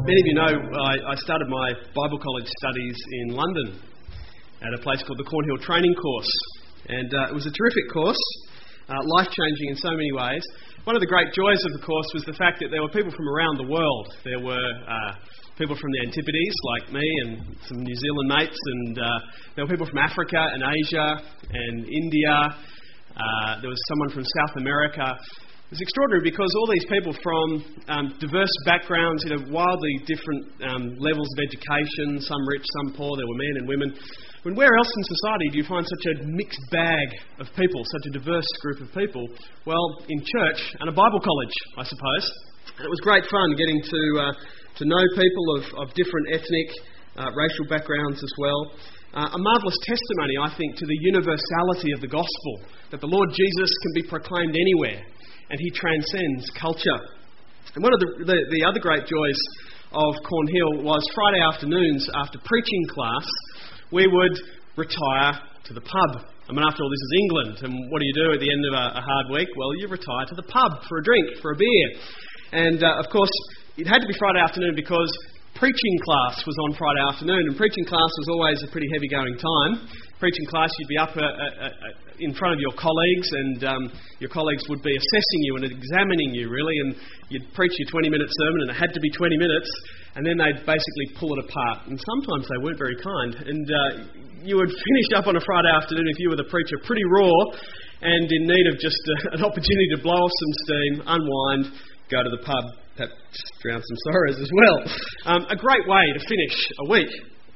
Many of you know I started my Bible college studies in London at a place called the Cornhill Training Course. And it was a terrific course, life-changing in so many ways. One of the great joys of the course was the fact that there were people from around the world. There were people from the Antipodes, like me, and some New Zealand mates, and there were people from Africa and Asia and India. There was someone from South America. It was extraordinary because all these people from diverse backgrounds, wildly different levels of education, some rich, some poor, there were men and women. When where else in society do you find such a mixed bag of people, such a diverse group of people? Well, in church and a Bible college, I suppose. And it was great fun getting to know people of different ethnic, racial backgrounds as well. A marvellous testimony, I think, to the universality of the gospel, that the Lord Jesus can be proclaimed anywhere, and he transcends culture. And one of the other great joys of Cornhill was Friday afternoons after preaching class, we would retire to the pub. I mean, after all, this is England, and what do you do at the end of a hard week? Well, you retire to the pub for a drink, for a beer. And, of course, it had to be Friday afternoon because preaching class was on Friday afternoon, and preaching class was always a pretty heavy-going time. Preaching class, you'd be up in front of your colleagues, and your colleagues would be assessing you and examining you, really, and you'd preach your 20-minute sermon, and it had to be 20 minutes, and then they'd basically pull it apart. And sometimes they weren't very kind, and you would finish up on a Friday afternoon, if you were the preacher, pretty raw, and in need of just an opportunity to blow off some steam, unwind, go to the pub, perhaps drown some sorrows as well. A great way to finish a week.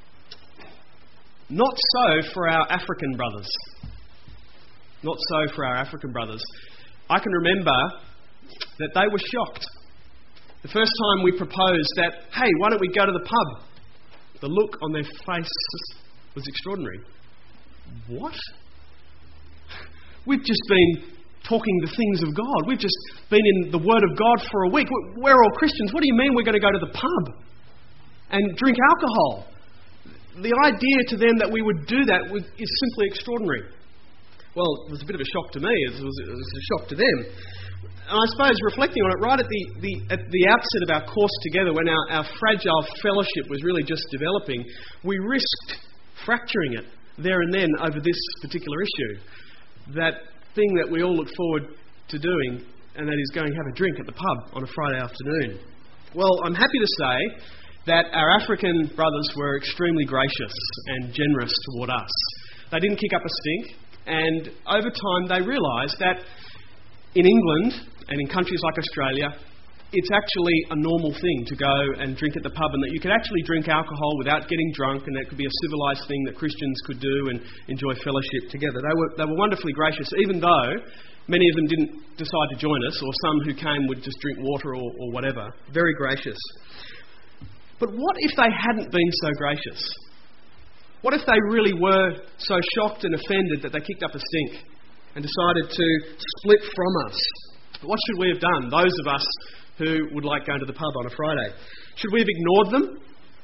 Not so for our African brothers. Not so for our African brothers. I can remember that they were shocked. The first time we proposed that, hey, why don't we go to the pub? The look on their faces was extraordinary. What? We've just been talking the things of God. We've just been in the Word of God for a week. We're all Christians. What do you mean we're going to go to the pub and drink alcohol? The idea to them that we would do that is simply extraordinary. Well, it was a bit of a shock to me. It was a shock to them. And I suppose reflecting on it, right at the outset of our course together, when our fragile fellowship was really just developing, we risked fracturing it there and then over this particular issue. That thing that we all look forward to doing, and that is going to have a drink at the pub on a Friday afternoon. Well, I'm happy to say that our African brothers were extremely gracious and generous toward us. They didn't kick up a stink, and over time they realised that in England and in countries like Australia, it's actually a normal thing to go and drink at the pub, and that you could actually drink alcohol without getting drunk, and that could be a civilised thing that Christians could do and enjoy fellowship together. They were wonderfully gracious, even though many of them didn't decide to join us, or some who came would just drink water or whatever. Very gracious. But what if they hadn't been so gracious? What if they really were so shocked and offended that they kicked up a stink and decided to split from us? What should we have done, those of us who would like going to the pub on a Friday? Should we have ignored them?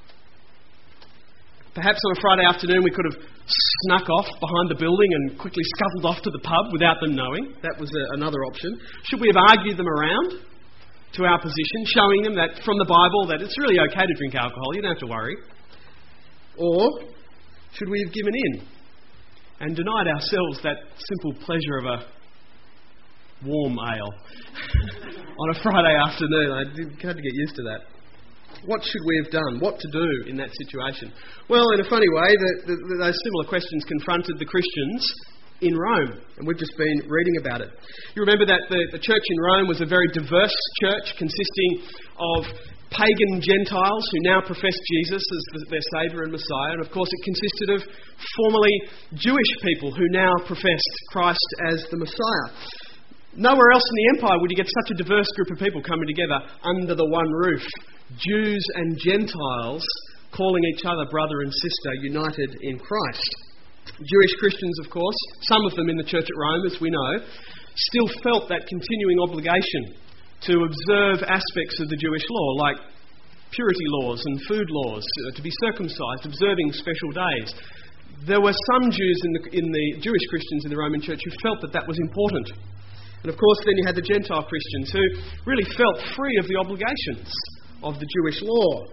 Perhaps on a Friday afternoon we could have snuck off behind the building and quickly scuttled off to the pub without them knowing. That was another option. Should we have argued them around to our position, showing them that from the Bible that it's really okay to drink alcohol, you don't have to worry? Or should we have given in and denied ourselves that simple pleasure of a warm ale on a Friday afternoon? I had to get used to that. What should we have done? What to do in that situation? Well, in a funny way, those similar questions confronted the Christians in Rome, and we've just been reading about it. You remember that the church in Rome was a very diverse church consisting of pagan Gentiles who now professed Jesus as their Saviour and Messiah, and of course it consisted of formerly Jewish people who now professed Christ as the Messiah. Nowhere else in the empire would you get such a diverse group of people coming together under the one roof. Jews and Gentiles calling each other brother and sister, united in Christ. Jewish Christians, of course, some of them in the church at Rome, as we know, still felt that continuing obligation to observe aspects of the Jewish law, like purity laws and food laws, to be circumcised, observing special days. There were some Jews in the Jewish Christians in the Roman church who felt that was important. And of course then you had the Gentile Christians who really felt free of the obligations of the Jewish law.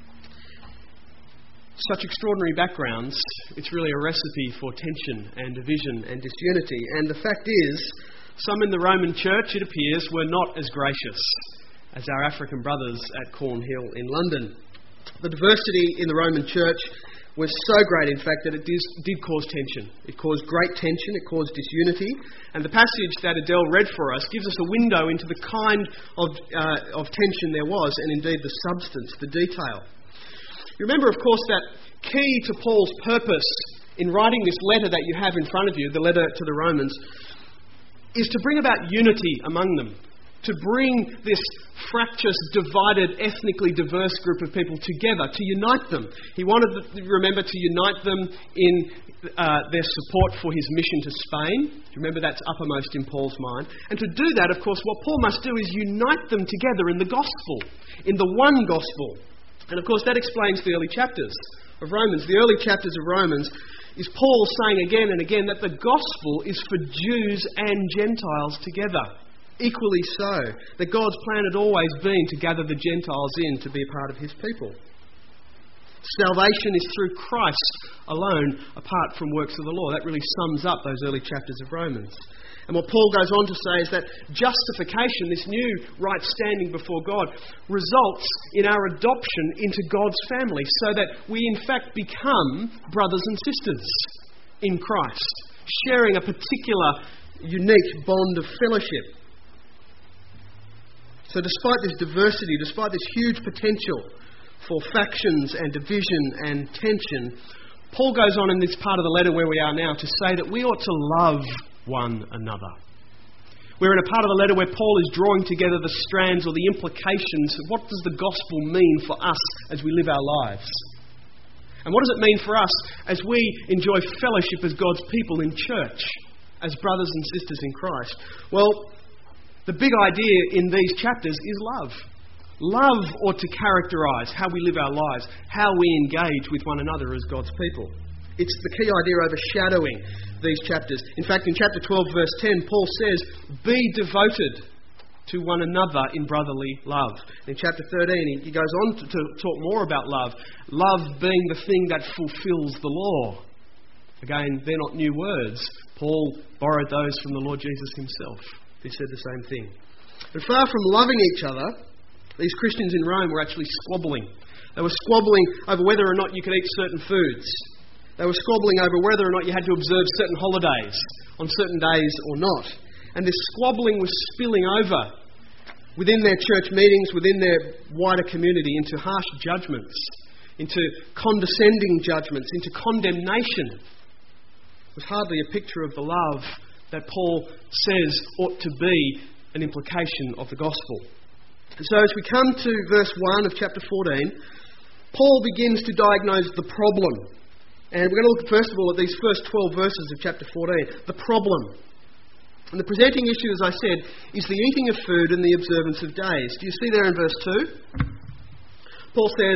Such extraordinary backgrounds, it's really a recipe for tension and division and disunity. And the fact is, some in the Roman Church, it appears, were not as gracious as our African brothers at Cornhill in London. The diversity in the Roman Church was so great, in fact, that it did cause tension. It caused great tension, it caused disunity. And the passage that Adele read for us gives us a window into the kind of tension there was, and indeed the substance, the detail. You remember, of course, that key to Paul's purpose in writing this letter that you have in front of you, the letter to the Romans, is to bring about unity among them, to bring this fractious, divided, ethnically diverse group of people together, to unite them. He wanted, remember, to unite them in their support for his mission to Spain. Remember, that's uppermost in Paul's mind. And to do that, of course, what Paul must do is unite them together in the gospel, in the one gospel. And of course, that explains the early chapters of Romans. The early chapters of Romans is Paul saying again and again that the gospel is for Jews and Gentiles together. Equally so, that God's plan had always been to gather the Gentiles in to be a part of his people. Salvation is through Christ alone, apart from works of the law. That really sums up those early chapters of Romans. And what Paul goes on to say is that justification, this new right standing before God, results in our adoption into God's family, so that we in fact become brothers and sisters in Christ, sharing a particular unique bond of fellowship. So despite this diversity, despite this huge potential for factions and division and tension, Paul goes on in this part of the letter where we are now to say that we ought to love one another. We're in a part of the letter where Paul is drawing together the strands or the implications of what does the gospel mean for us as we live our lives. And what does it mean for us as we enjoy fellowship as God's people in church, as brothers and sisters in Christ? Well, the big idea in these chapters is love. Love ought to characterise how we live our lives, how we engage with one another as God's people. It's the key idea overshadowing these chapters. In fact, in chapter 12, verse 10, Paul says, "Be devoted to one another in brotherly love." In chapter 13, he goes on to talk more about love. Love being the thing that fulfills the law. Again, they're not new words. Paul borrowed those from the Lord Jesus himself. He said the same thing. But far from loving each other, these Christians in Rome were actually squabbling. They were squabbling over whether or not you could eat certain foods. They were squabbling over whether or not you had to observe certain holidays on certain days or not. And this squabbling was spilling over within their church meetings, within their wider community, into harsh judgments, into condescending judgments, into condemnation. It was hardly a picture of the love that Paul says ought to be an implication of the gospel. And so as we come to verse 1 of chapter 14, Paul begins to diagnose the problem. And we're going to look first of all at these first 12 verses of chapter 14, the problem. And the presenting issue, as I said, is the eating of food and the observance of days. Do you see there in verse 2? Paul says,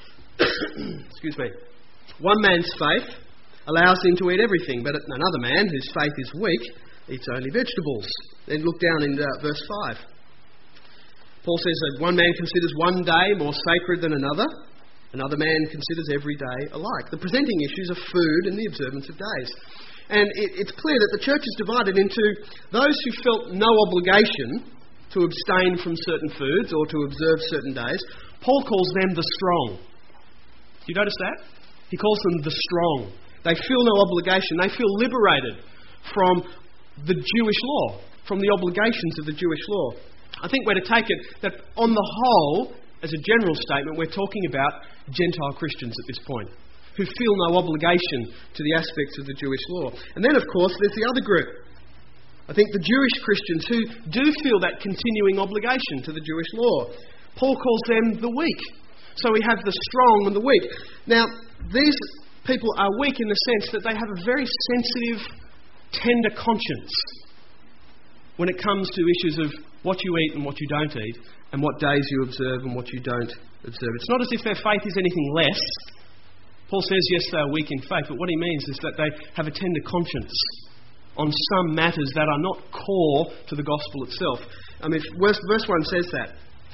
excuse me, one man's faith allows him to eat everything, but another man whose faith is weak eats only vegetables. Then look down in verse 5. Paul says that one man considers one day more sacred than another. Another man considers every day alike. The presenting issues are food and the observance of days. And it's clear that the church is divided into those who felt no obligation to abstain from certain foods or to observe certain days. Paul calls them the strong. Do you notice that? He calls them the strong. They feel no obligation. They feel liberated from the Jewish law, from the obligations of the Jewish law. I think we're to take it that on the whole, as a general statement, we're talking about Gentile Christians at this point, who feel no obligation to the aspects of the Jewish law. And then, of course, there's the other group. I think the Jewish Christians who do feel that continuing obligation to the Jewish law. Paul calls them the weak. So we have the strong and the weak. Now, these people are weak in the sense that they have a very sensitive, tender conscience when it comes to issues of what you eat and what you don't eat, and what days you observe and what you don't observe. It's not as if their faith is anything less. Paul says, yes, they are weak in faith, but what he means is that they have a tender conscience on some matters that are not core to the gospel itself. I mean, verse 1 says that.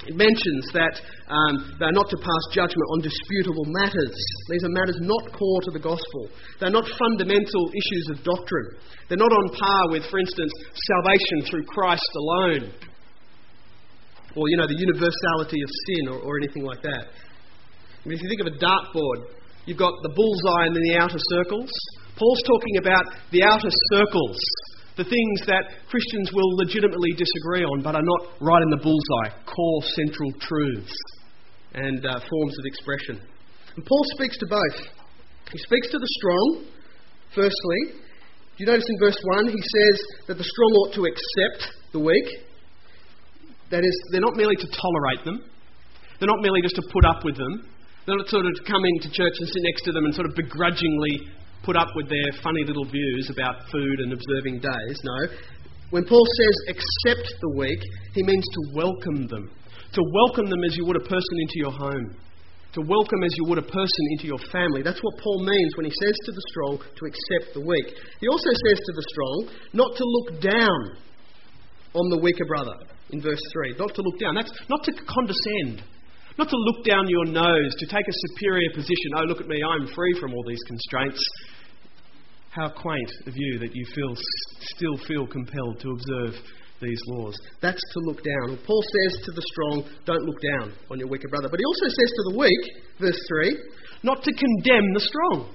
It mentions that they're not to pass judgment on disputable matters. These are matters not core to the gospel. They're not fundamental issues of doctrine. They're not on par with, for instance, salvation through Christ alone. Or, the universality of sin or anything like that. I mean, if you think of a dartboard, you've got the bullseye and then the outer circles. Paul's talking about the outer circles, the things that Christians will legitimately disagree on but are not right in the bullseye, core central truths and forms of expression. And Paul speaks to both. He speaks to the strong, firstly. Do you notice in verse 1 he says that the strong ought to accept the weak? That is, they're not merely to tolerate them. They're not merely just to put up with them. They're not sort of to come into church and sit next to them and sort of begrudgingly put up with their funny little views about food and observing days. No. When Paul says accept the weak, he means to welcome them. To welcome them as you would a person into your home. To welcome as you would a person into your family. That's what Paul means when he says to the strong to accept the weak. He also says to the strong not to look down on the weaker brother in verse 3. Not to look down. That's not to condescend. Not to look down your nose, to take a superior position. Oh, look at me, I'm free from all these constraints. How quaint of you that you still feel compelled to observe these laws. That's to look down. Paul says to the strong, don't look down on your weaker brother. But he also says to the weak, verse 3, not to condemn the strong.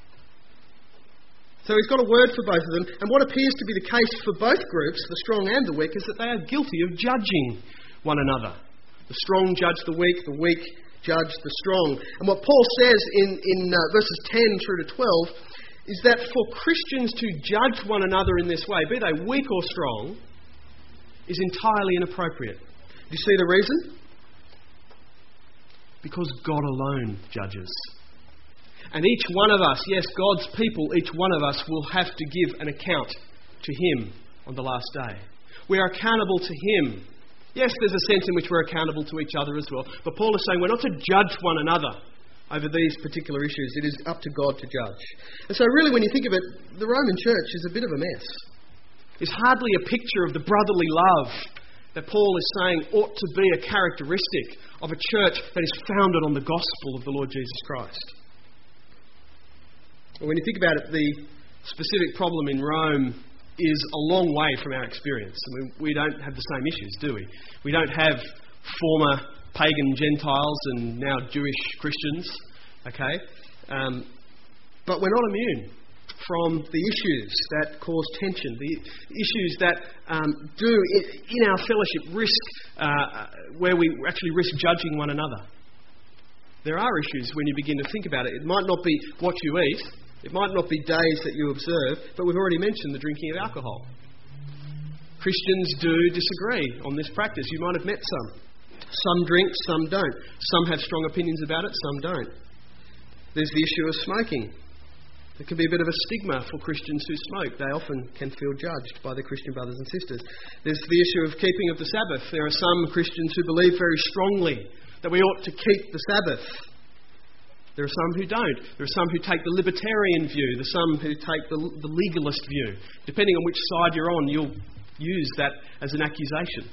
So he's got a word for both of them. And what appears to be the case for both groups, the strong and the weak, is that they are guilty of judging one another. The strong judge the weak judge the strong. And what Paul says in verses 10 through to 12 is that for Christians to judge one another in this way, be they weak or strong, is entirely inappropriate. Do you see the reason? Because God alone judges. And each one of us, yes, God's people, each one of us will have to give an account to Him on the last day. We are accountable to Him. Yes, there's a sense in which we're accountable to each other as well. But Paul is saying we're not to judge one another over these particular issues. It is up to God to judge. And so really when you think of it, the Roman church is a bit of a mess. It's hardly a picture of the brotherly love that Paul is saying ought to be a characteristic of a church that is founded on the gospel of the Lord Jesus Christ. And when you think about it, the specific problem in Rome is a long way from our experience. I mean, we don't have the same issues, do we? We don't have former pagan Gentiles and now Jewish Christians, okay? But we're not immune from the issues that cause tension, the issues that do, in our fellowship, where we actually risk judging one another. There are issues when you begin to think about it. It might not be what you eat, it might not be days that you observe, but we've already mentioned the drinking of alcohol. Christians do disagree on this practice. You might have met some. Some drink, some don't. Some have strong opinions about it, some don't. There's the issue of smoking. There can be a bit of a stigma for Christians who smoke. They often can feel judged by their Christian brothers and sisters. There's the issue of keeping of the Sabbath. There are some Christians who believe very strongly that we ought to keep the Sabbath. There are some who don't. There are some who take the libertarian view. There are some who take the legalist view. Depending on which side you're on, you'll use that as an accusation.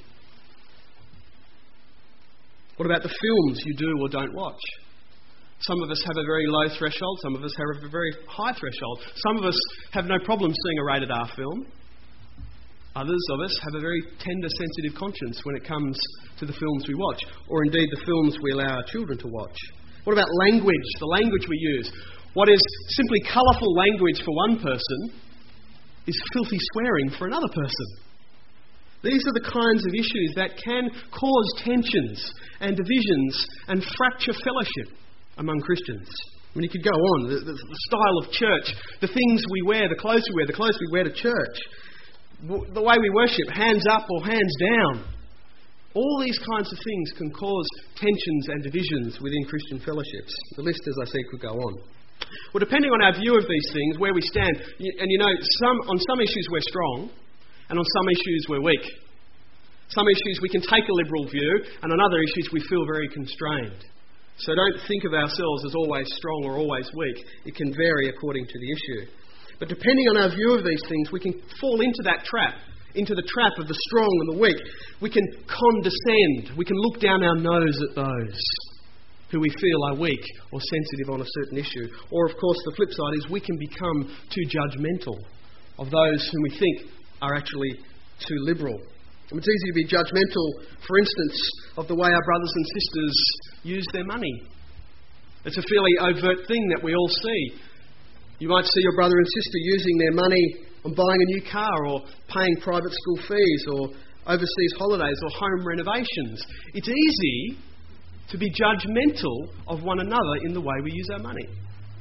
What about the films you do or don't watch? Some of us have a very low threshold. Some of us have a very high threshold. Some of us have no problem seeing a rated R film. Others of us have a very tender, sensitive conscience when it comes to the films we watch, or indeed the films we allow our children to watch. What about language? The language we use. What is simply colourful language for one person is filthy swearing for another person. These are the kinds of issues that can cause tensions and divisions and fracture fellowship among Christians. I mean, you could go on. The style of church, the things we wear, the clothes we wear to church, the way we worship, hands up or hands down. All these kinds of things can cause tensions and divisions within Christian fellowships. The list, as I said, could go on. Well, depending on our view of these things, where we stand, and on some issues we're strong, and on some issues we're weak. Some issues we can take a liberal view, and on other issues we feel very constrained. So don't think of ourselves as always strong or always weak. It can vary according to the issue. But depending on our view of these things, we can fall into that trap into the trap of the strong and the weak. We can condescend. We can look down our nose at those who we feel are weak or sensitive on a certain issue. Or, of course, the flip side is we can become too judgmental of those whom we think are actually too liberal. It's easy to be judgmental, for instance, of the way our brothers and sisters use their money. It's a fairly overt thing that we all see. You might see your brother and sister using their money on buying a new car or paying private school fees or overseas holidays or home renovations. It's easy to be judgmental of one another in the way we use our money.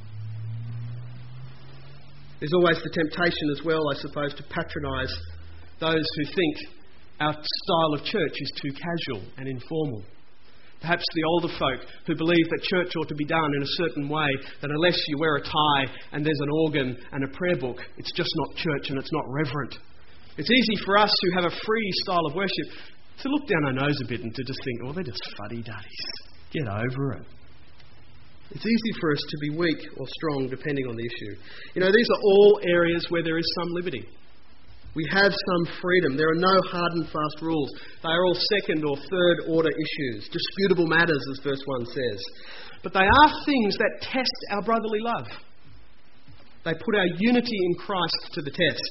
There's always the temptation as well, I suppose, to patronise those who think our style of church is too casual and informal. Perhaps the older folk who believe that church ought to be done in a certain way, that unless you wear a tie and there's an organ and a prayer book, it's just not church and it's not reverent. It's easy for us who have a free style of worship to look down our nose a bit and to just think, oh, they're just fuddy-duddies. Get over it. It's easy for us to be weak or strong depending on the issue. You know, these are all areas where there is some liberty. We have some freedom. There are no hard and fast rules. They are all second or third order issues, disputable matters, as verse 1 says. But they are things that test our brotherly love. They put our unity in Christ to the test.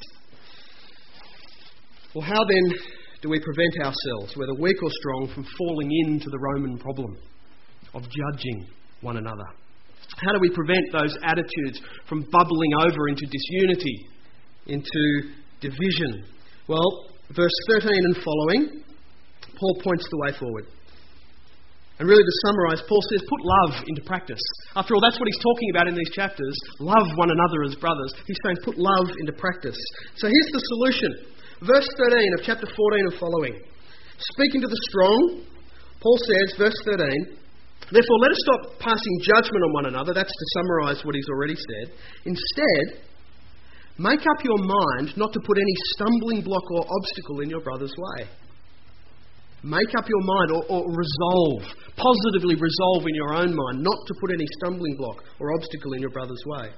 Well, how then do we prevent ourselves, whether weak or strong, from falling into the Roman problem of judging one another? How do we prevent those attitudes from bubbling over into disunity, into division? Well, verse 13 and following, Paul points the way forward. And really, to summarise, Paul says, put love into practice. After all, that's what he's talking about in these chapters. Love one another as brothers. He's saying, put love into practice. So here's the solution. Verse 13 of chapter 14 and following. Speaking to the strong, Paul says, verse 13, therefore let us stop passing judgment on one another. That's to summarise what he's already said. Instead, make up your mind not to put any stumbling block or obstacle in your brother's way. Make up your mind or resolve, positively resolve in your own mind not to put any stumbling block or obstacle in your brother's way.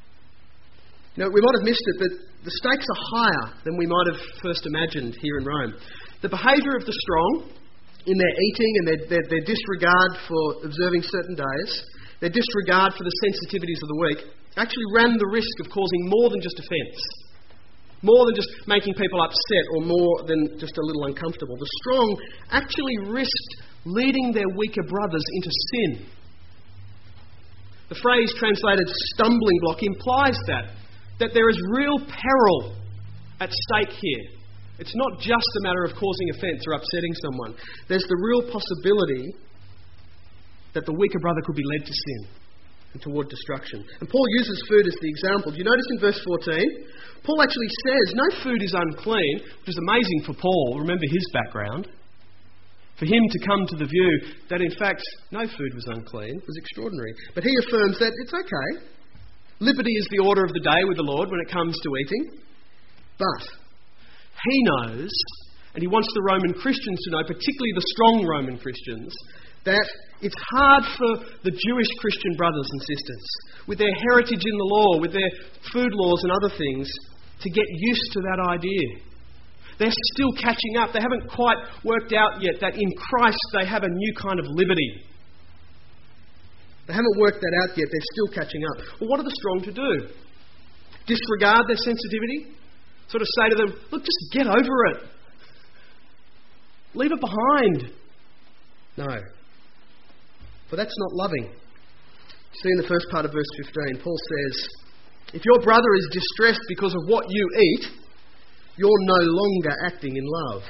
You know, we might have missed it, but the stakes are higher than we might have first imagined here in Rome. The behaviour of the strong in their eating and their disregard for observing certain days, their disregard for the sensitivities of the weak, actually ran the risk of causing more than just offence, more than just making people upset or more than just a little uncomfortable. The strong actually risked leading their weaker brothers into sin. The phrase translated stumbling block implies that there is real peril at stake here. It's not just a matter of causing offence or upsetting someone. There's the real possibility that the weaker brother could be led to sin and toward destruction. And Paul uses food as the example. Do you notice in verse 14? Paul actually says no food is unclean, which is amazing for Paul. Remember his background. For him to come to the view that in fact no food was unclean was extraordinary. But he affirms that it's okay. Liberty is the order of the day with the Lord when it comes to eating. But he knows, and he wants the Roman Christians to know, particularly the strong Roman Christians, that it's hard for the Jewish Christian brothers and sisters, with their heritage in the law, with their food laws and other things, to get used to that idea. They're still catching up. They haven't quite worked out yet that in Christ they have a new kind of liberty. They haven't worked that out yet. They're still catching up. Well, what are the strong to do? Disregard their sensitivity? Sort of say to them, look, just get over it. Leave it behind. No. But that's not loving. You see in the first part of verse 15, Paul says, if your brother is distressed because of what you eat, you're no longer acting in love.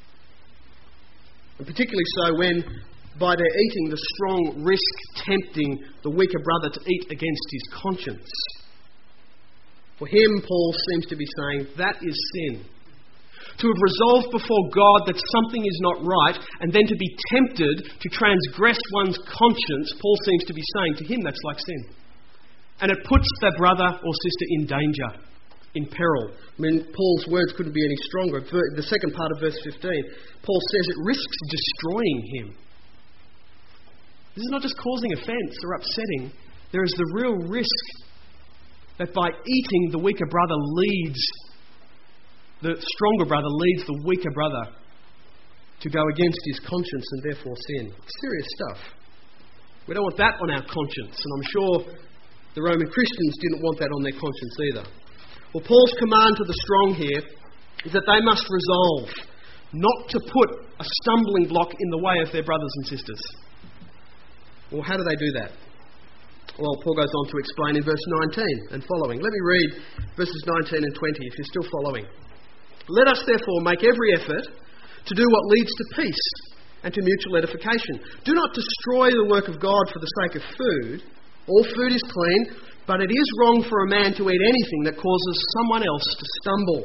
And particularly so when, by their eating, the strong risk tempting the weaker brother to eat against his conscience. For him, Paul seems to be saying, that is sin. To have resolved before God that something is not right, and then to be tempted to transgress one's conscience, Paul seems to be saying, to him that's like sin. And it puts their brother or sister in danger, in peril. I mean, Paul's words couldn't be any stronger. The second part of verse 15, Paul says it risks destroying him. This is not just causing offence or upsetting. There is the real risk that by eating, the weaker brother leads the stronger brother leads the weaker brother to go against his conscience and therefore sin. It's serious stuff. We don't want that on our conscience, and I'm sure the Roman Christians didn't want that on their conscience either. Well, Paul's command to the strong here is that they must resolve not to put a stumbling block in the way of their brothers and sisters. Well, how do they do that? Well, Paul goes on to explain in verse 19 and following. Let me read verses 19 and 20 if you're still following. Let us therefore make every effort to do what leads to peace and to mutual edification. Do not destroy the work of God for the sake of food. All food is clean, but it is wrong for a man to eat anything that causes someone else to stumble.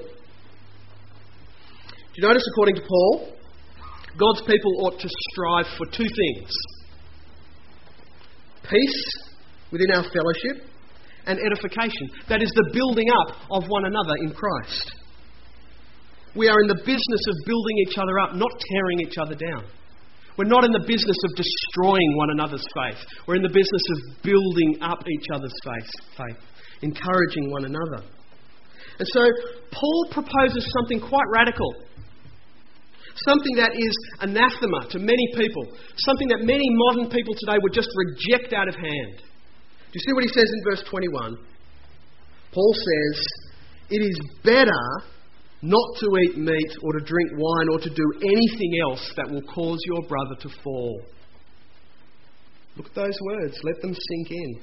Do you notice, according to Paul, God's people ought to strive for two things: peace within our fellowship and edification. That is the building up of one another in Christ. We are in the business of building each other up, not tearing each other down. We're not in the business of destroying one another's faith. We're in the business of building up each other's faith, encouraging one another. And so Paul proposes something quite radical. Something that is anathema to many people. Something that many modern people today would just reject out of hand. Do you see what he says in verse 21? Paul says, it is better not to eat meat or to drink wine or to do anything else that will cause your brother to fall. Look at those words. Let them sink in.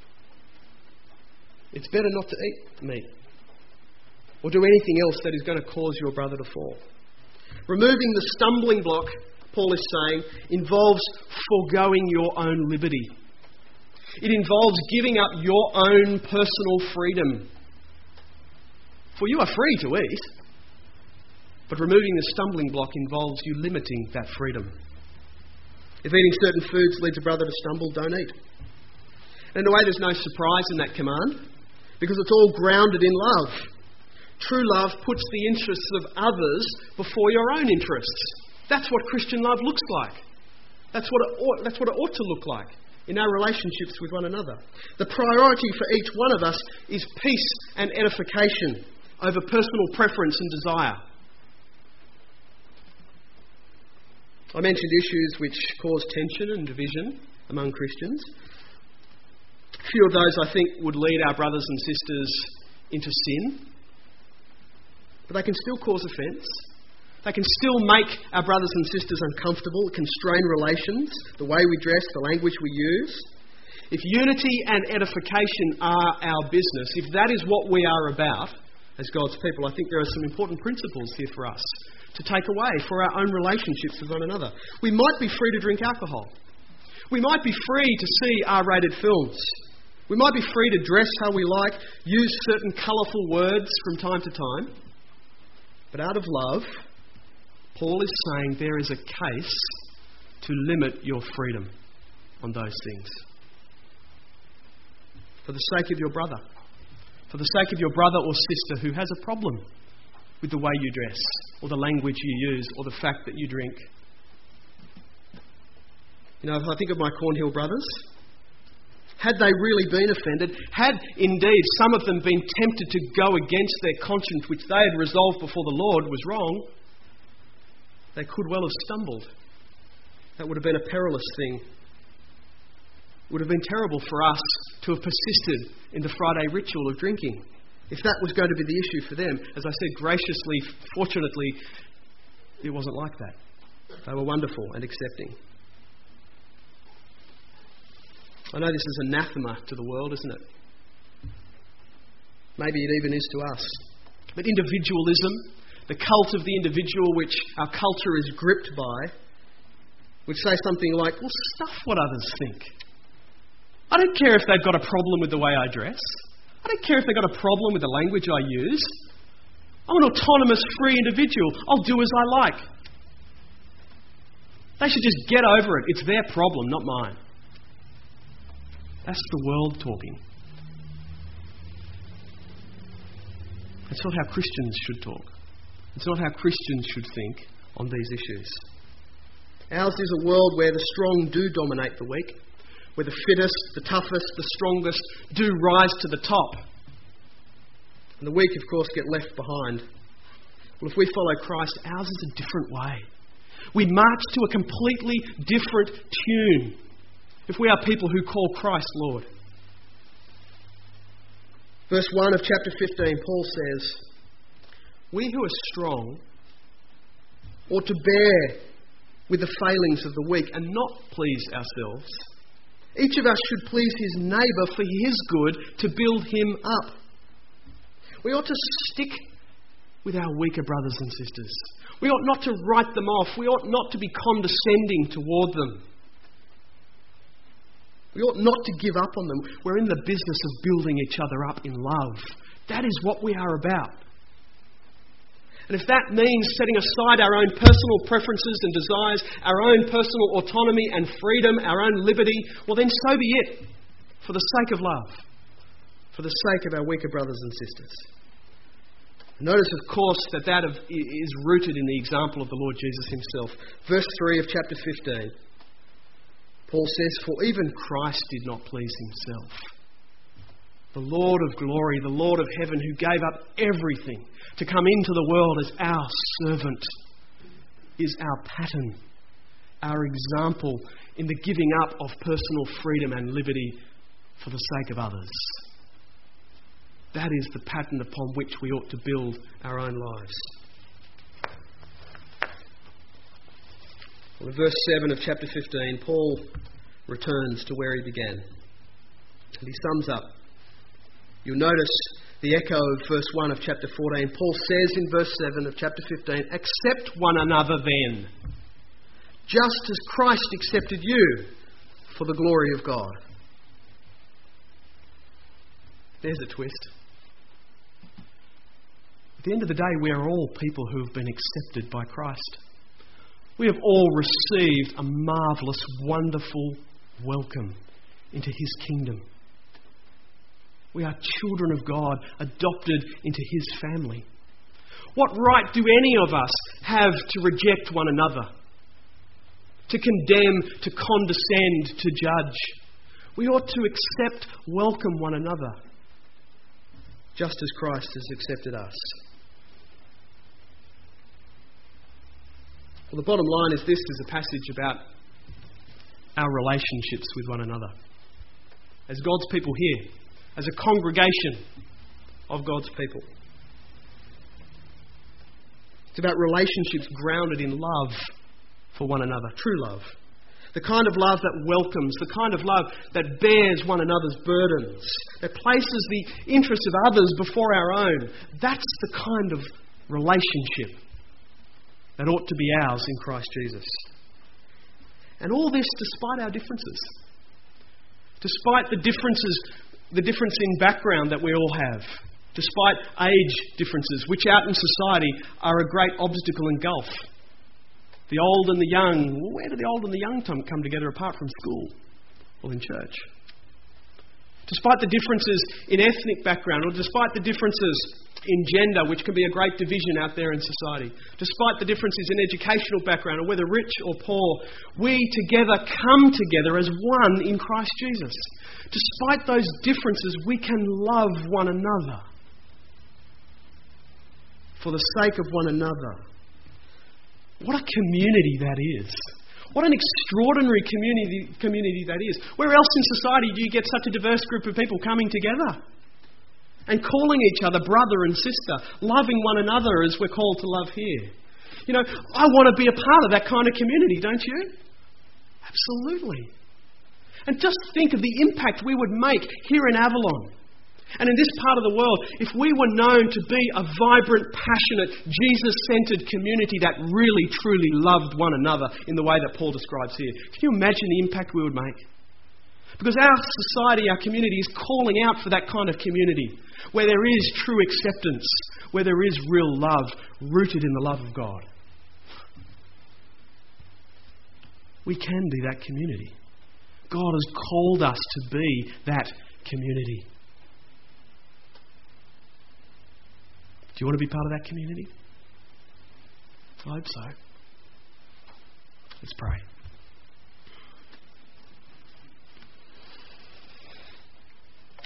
It's better not to eat meat or do anything else that is going to cause your brother to fall. Removing the stumbling block, Paul is saying, involves foregoing your own liberty. It involves giving up your own personal freedom. For you are free to eat, but removing the stumbling block involves you limiting that freedom. If eating certain foods leads a brother to stumble, don't eat. And in a way, there's no surprise in that command, because it's all grounded in love. True love puts the interests of others before your own interests. That's what Christian love looks like. That's what it ought to look like in our relationships with one another. The priority for each one of us is peace and edification over personal preference and desire. I mentioned issues which cause tension and division among Christians. A few of those, I think, would lead our brothers and sisters into sin. But they can still cause offence. They can still make our brothers and sisters uncomfortable, constrain relations, the way we dress, the language we use. If unity and edification are our business, if that is what we are about as God's people, I think there are some important principles here for us to take away for our own relationships with one another. We might be free to drink alcohol. We might be free to see R-rated films. We might be free to dress how we like, use certain colourful words from time to time. But out of love, Paul is saying there is a case to limit your freedom on those things. For the sake of your brother. For the sake of your brother or sister who has a problem with the way you dress, or the language you use, or the fact that you drink. You know, if I think of my Cornhill brothers, had they really been offended, had indeed some of them been tempted to go against their conscience, which they had resolved before the Lord was wrong, they could well have stumbled. That would have been a perilous thing. It would have been terrible for us to have persisted in the Friday ritual of drinking. If that was going to be the issue for them, as I said, graciously, fortunately, it wasn't like that. They were wonderful and accepting. I know this is anathema to the world, isn't it? Maybe it even is to us. But individualism, the cult of the individual which our culture is gripped by, would say something like, well, stuff what others think. I don't care if they've got a problem with the way I dress. I don't care if they've got a problem with the language I use. I'm an autonomous, free individual. I'll do as I like. They should just get over it. It's their problem, not mine. That's the world talking. It's not how Christians should talk. It's not how Christians should think on these issues. Ours is a world where the strong do dominate the weak, where the fittest, the toughest, the strongest do rise to the top. And the weak, of course, get left behind. Well, if we follow Christ, ours is a different way. We march to a completely different tune if we are people who call Christ Lord. Verse 1 of chapter 15, Paul says, "We who are strong ought to bear with the failings of the weak and not please ourselves. Each of us should please his neighbour for his good, to build him up." We ought to stick with our weaker brothers and sisters. We ought not to write them off. We ought not to be condescending toward them. We ought not to give up on them. We're in the business of building each other up in love. That is what we are about. And if that means setting aside our own personal preferences and desires, our own personal autonomy and freedom, our own liberty, well then so be it, for the sake of love, for the sake of our weaker brothers and sisters. Notice, of course, that is rooted in the example of the Lord Jesus himself. Verse 3 of chapter 15. Paul says, "For even Christ did not please himself. The Lord of glory, the Lord of heaven, who gave up everything to come into the world as our servant, is our pattern, our example in the giving up of personal freedom and liberty for the sake of others." That is the pattern upon which we ought to build our own lives. Well, in verse 7 of chapter 15, Paul returns to where he began. And he sums up. You'll notice the echo of verse 1 of chapter 14. Paul says in verse 7 of chapter 15, "Accept one another then, just as Christ accepted you, for the glory of God." There's a twist. At the end of the day, we are all people who have been accepted by Christ. We have all received a marvellous, wonderful welcome into his kingdom. We are children of God, adopted into his family. What right do any of us have to reject one another? To condemn, to condescend, to judge? We ought to accept, welcome one another, just as Christ has accepted us. Well, the bottom line is this is a passage about our relationships with one another. As God's people here, as a congregation of God's people. It's about relationships grounded in love for one another, true love. The kind of love that welcomes, the kind of love that bears one another's burdens, that places the interests of others before our own. That's the kind of relationship that ought to be ours in Christ Jesus. And all this despite our differences. Despite the difference in background that we all have. Despite age differences, which out in society are a great obstacle and gulf. The old and the young. Well, where do the old and the young come together apart from school? Well, in church. Despite the differences in ethnic background, or despite the differences in gender, which can be a great division out there in society, despite the differences in educational background, or whether rich or poor, we together come together as one in Christ Jesus. Despite those differences, we can love one another for the sake of one another. What a community that is. What an extraordinary community that is. Where else in society do you get such a diverse group of people coming together and calling each other brother and sister, loving one another as we're called to love here? You know, I want to be a part of that kind of community, don't you? Absolutely. And just think of the impact we would make here in Avalon. And in this part of the world, if we were known to be a vibrant, passionate, Jesus-centred community that really, truly loved one another in the way that Paul describes here, can you imagine the impact we would make? Because our society, our community is calling out for that kind of community, where there is true acceptance, where there is real love, rooted in the love of God. We can be that community. God has called us to be that community. Do you want to be part of that community? I hope so. Let's pray.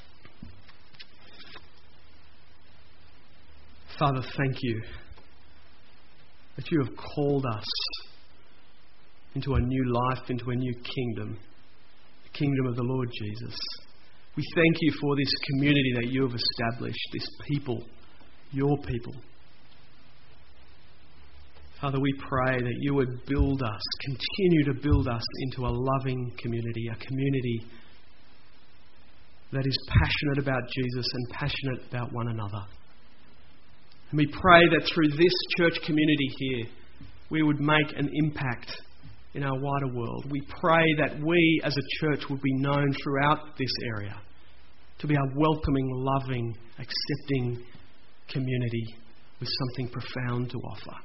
Father, thank you that you have called us into a new life, into a new kingdom, the kingdom of the Lord Jesus. We thank you for this community that you have established, this people, your people. Father, we pray that you would build us, continue to build us into a loving community, a community that is passionate about Jesus and passionate about one another. And we pray that through this church community here, we would make an impact in our wider world. We pray that we as a church would be known throughout this area to be a welcoming, loving, accepting community with something profound to offer.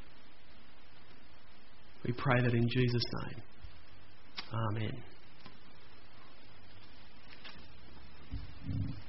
We pray that in Jesus' name. Amen.